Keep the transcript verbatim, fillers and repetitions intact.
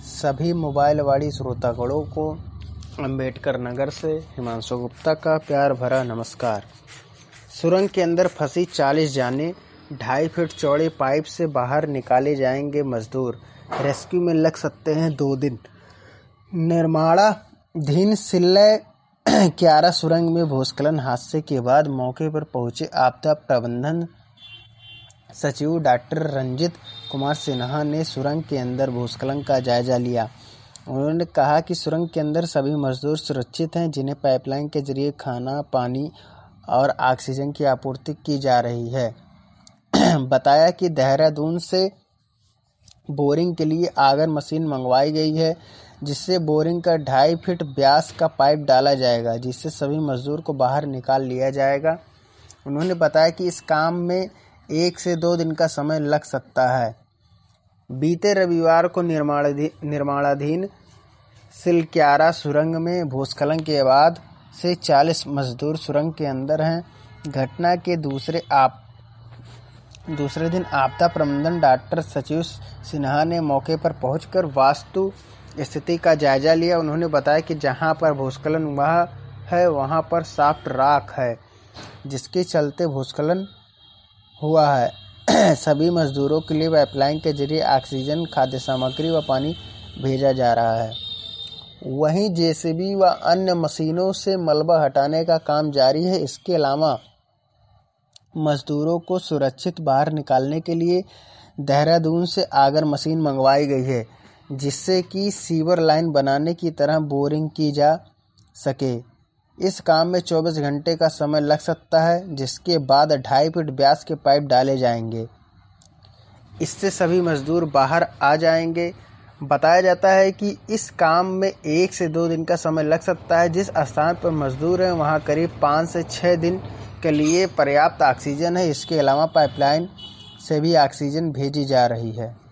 सभी मोबाइल वाणी श्रोतागणों को अम्बेडकर नगर से हिमांशु गुप्ता का प्यार भरा नमस्कार। सुरंग के अंदर फंसी चालीस जानें, ढाई फीट चौड़े पाइप से बाहर निकाले जाएंगे मजदूर। रेस्क्यू में लग सकते हैं दो दिन। निर्माणाधीन सिल्लै क्यारा सुरंग में भूस्खलन हादसे के बाद मौके पर पहुंचे आपदा प्रबंधन सचिव डॉक्टर रंजित कुमार सिन्हा ने सुरंग के अंदर भूस्खलन का जायजा लिया। उन्होंने कहा कि सुरंग के अंदर सभी मजदूर सुरक्षित हैं, जिन्हें पाइपलाइन के जरिए खाना, पानी और ऑक्सीजन की आपूर्ति की जा रही है। बताया कि देहरादून से बोरिंग के लिए आगर मशीन मंगवाई गई है, जिससे बोरिंग का ढाई फीट व्यास का पाइप डाला जाएगा, जिससे सभी मजदूर को बाहर निकाल लिया जाएगा। उन्होंने बताया कि इस काम में एक से दो दिन का समय लग सकता है। बीते रविवार को निर्माणाधीन निर्माणाधीन सिलक्यारा सुरंग में भूस्खलन के बाद से चालीस मजदूर सुरंग के अंदर हैं। घटना के दूसरे आप दूसरे दिन आपदा प्रबंधन डॉक्टर सचिव सिन्हा ने मौके पर पहुंचकर वास्तु स्थिति का जायजा लिया। उन्होंने बताया कि जहां पर भूस्खलन हुआ है वहां पर सॉफ्ट रॉक है, जिसके चलते भूस्खलन हुआ है। सभी मजदूरों के लिए पाइपलाइन के जरिए ऑक्सीजन, खाद्य सामग्री व पानी भेजा जा रहा है। वहीं जेसीबी व अन्य मशीनों से मलबा हटाने का काम जारी है। इसके अलावा मजदूरों को सुरक्षित बाहर निकालने के लिए देहरादून से आगर मशीन मंगवाई गई है, जिससे कि सीवर लाइन बनाने की तरह बोरिंग की जा सके। इस काम में चौबीस घंटे का समय लग सकता है, जिसके बाद ढाई फीट व्यास के पाइप डाले जाएंगे। इससे सभी मजदूर बाहर आ जाएंगे। बताया जाता है कि इस काम में एक से दो दिन का समय लग सकता है। जिस स्थान पर मजदूर हैं वहां करीब पाँच से छः दिन के लिए पर्याप्त ऑक्सीजन है। इसके अलावा पाइपलाइन से भी ऑक्सीजन भेजी जा रही है।